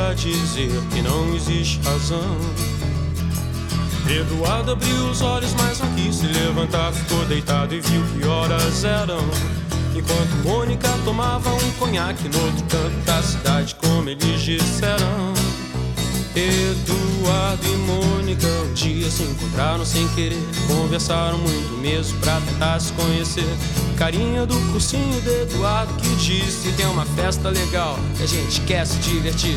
pra dizer que não existe razão. Eduardo abriu os olhos, mas não quis se levantar. Ficou deitado e viu que horas eram, enquanto Mônica tomava um conhaque no outro canto da cidade, como eles disseram. Eduardo e Mônica um dia se encontraram sem querer. Conversaram muito mesmo pra tentar se conhecer. Carinha do cursinho de Eduardo que disse: tem uma festa legal e a gente quer se divertir.